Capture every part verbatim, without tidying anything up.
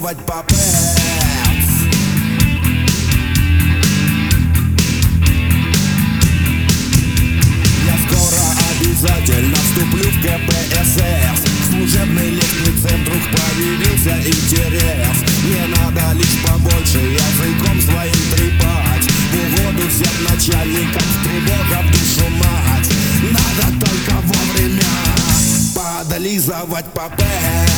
подлизывать попец. Я скоро обязательно вступлю в ка пэ эс эс. К служебной лестнице вдруг появился интерес. Мне надо лишь побольше языком своим трепать, в угоду всем начальникам в тревога в душу мать. Надо только вовремя подлизывать попец.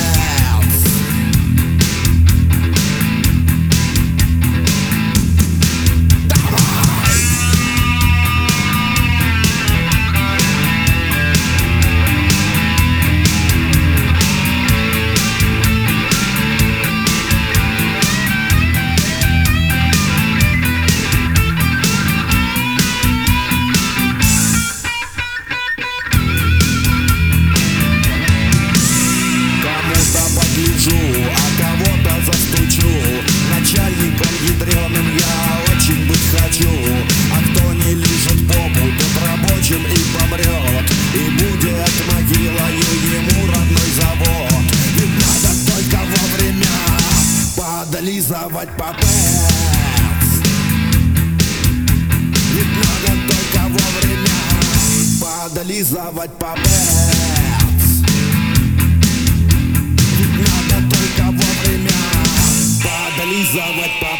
А кого-то застучу, начальником ядреным я очень быть хочу. А кто не лижет попу, тот рабочим и помрет, и будет могилою ему родной завод. Ведь надо только вовремя подлизывать попец. Ведь надо только вовремя подлизывать попец. Вовремя подлизывать попец.